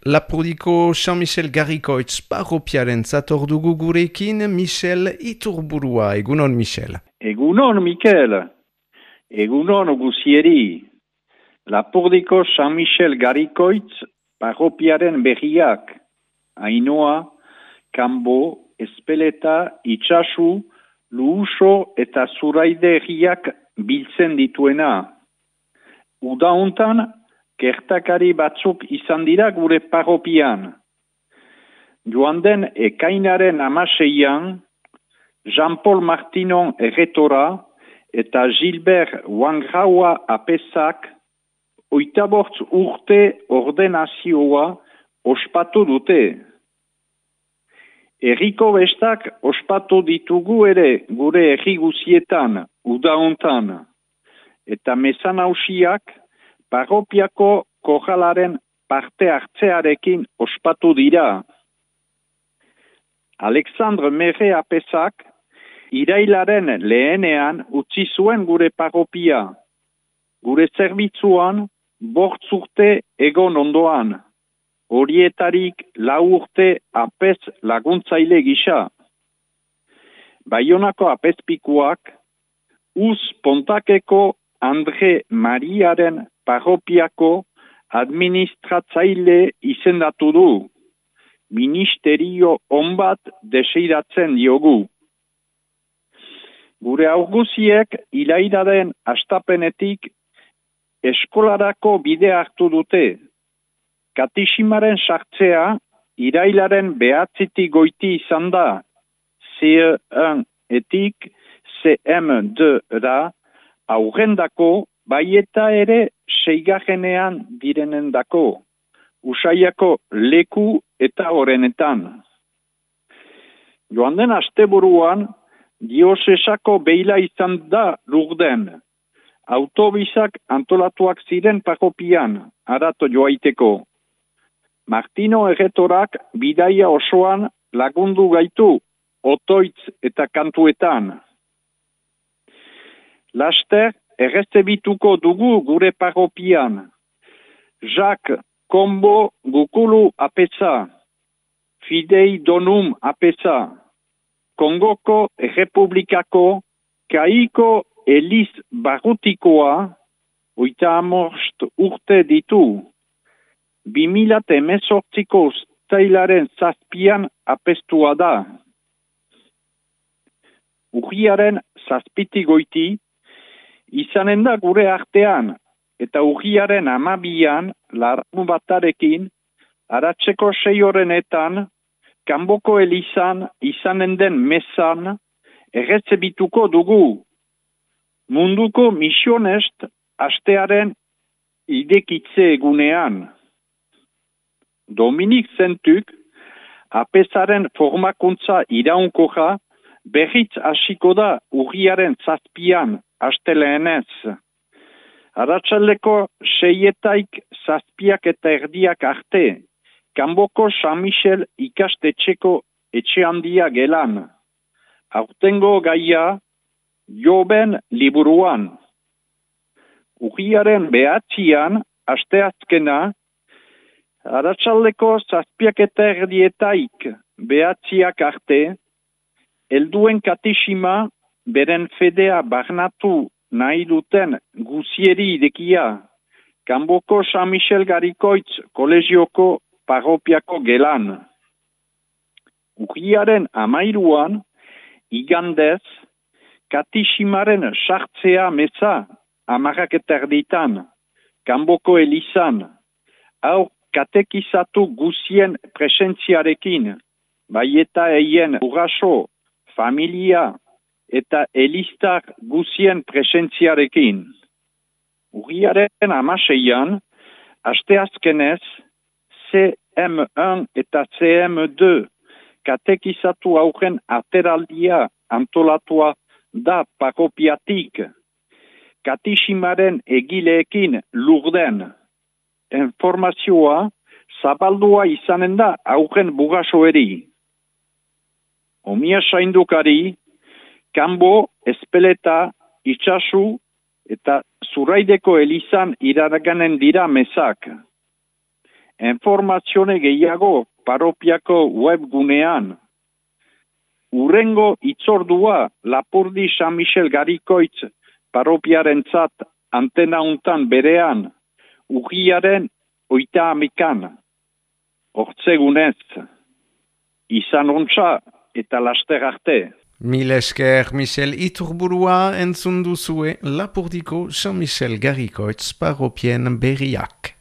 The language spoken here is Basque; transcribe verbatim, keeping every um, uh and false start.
Lapurdiko Jean-Michel Garrikoitz parropiaren zator dugu gurekin Michel Iturburua. Egunon, Michel. Egunon, Mikel. Egunon, guzieri. Lapurdiko Jean-Michel Garrikoitz parropiaren berriak. Ainoa, Kanbo, Espeleta, Itxasu, Luuso eta Zuraide herriak biltzen dituena. Uda hontan, gertakari batzuk izan dira gure parropian. Joan den ekainaren amaseian, Jean-Paul Martinon erretora eta Gilbert Wangraua apesak oitabortz urte ordenazioa ospatu dute. Herriko bestak ospatu ditugu ere gure herri guzietan, uda hontan, eta meza nausiak parropiako kojalaren parte hartzearekin ospatu dira. Alexandre Mere apesak irailaren lehenean utzi zuen gure parropia. Gure zerbitzuan bortz urte egon ondoan. Horietarik lau urte apez laguntzaile gisa. Baionako apezpikuak Uz Pontakeko Andre Mariaren parropiako administratzaile izendatu du. Ministerio onbat deseiratzen diogu. Gure aurguziek irailaren astapenetik eskolarako bide hartu dute. Katiximaren sartzea irailaren behatzitik goiti izan da. C E un etik C M deux-ra aurrendako bai eta ere seigarrenean direnendako. Usaiako leku eta horrenetan. Joan den asteburuan, diosesako beila izan da Lurden. Autobisak antolatuak ziren parropian, arato joaiteko. Martino erretorak bidaia osoan lagundu gaitu, otoitz eta kantuetan. Laster, errezebituko dugu gure parropian. Jacques Kombo Gukulu apesa, Fidei Donum apesa, Kongoko Errepublikako Kaiko Eliz Barrutikoa, oita amorst urte ditu. Bimilate mezortziko ustailaren zazpian apestua da. Urriaren zazpiti goiti, izanen da gure artean, eta urriaren amabian, larun batarekin, aratzeko sei horrenetan, Kanboko elizan izanen den mezan, errezebituko dugu. Munduko misionest astearen idekitze egunean. Dominik Zentuk, apesaren formakuntza iraunkoja, berriz hasiko da urriaren zazpian asteleenez. Arratsaldeko seietaik zazpiak eta erdiak arte, Kanboko San Michel ikastetxeko etxe handia gelan. Aurtengo gaia, Joben liburuan. Urriaren behatzian, asteazkena, arratsaldeko zazpiak eta erdietaik behatziak arte, helduen katixima beren fedea barnatu nahi duten guzieri idekia, Kanboko San Michel Garrikoitz kolegioko parropiako gelan. Urriaren amairuan, igandez, katiximaren sartzea meza amarrak eta erditan, Kanboko elizan, hau katekizatu guzien presentziarekin, bai eta eien urraso, familia eta elistar guzien presentziarekin. Urriaren amaseian, asteazkenez, C M un eta C M deux katekizatu aurren ateraldia antolatua da parropiatik. Katiximaren egileekin Lurden. Informazioa zabaldua izanen da aurren bugasoeri. Omia saindukari, Kanbo, Espeleta, Itxasu eta Zuraideko elizan iraganen dira mezak. informazione gehiago paropiako webgunean. Urrengo itzordua Lapurdi San Michel Garikoitz paropiarentzat antena untan berean, urriaren oita amikan. Hortzegunez, izan ontsa eta laster arte. Mil esker Michel Iturburua entzun duzue Lapurdiko San Michel Garikoitz paropien berriak.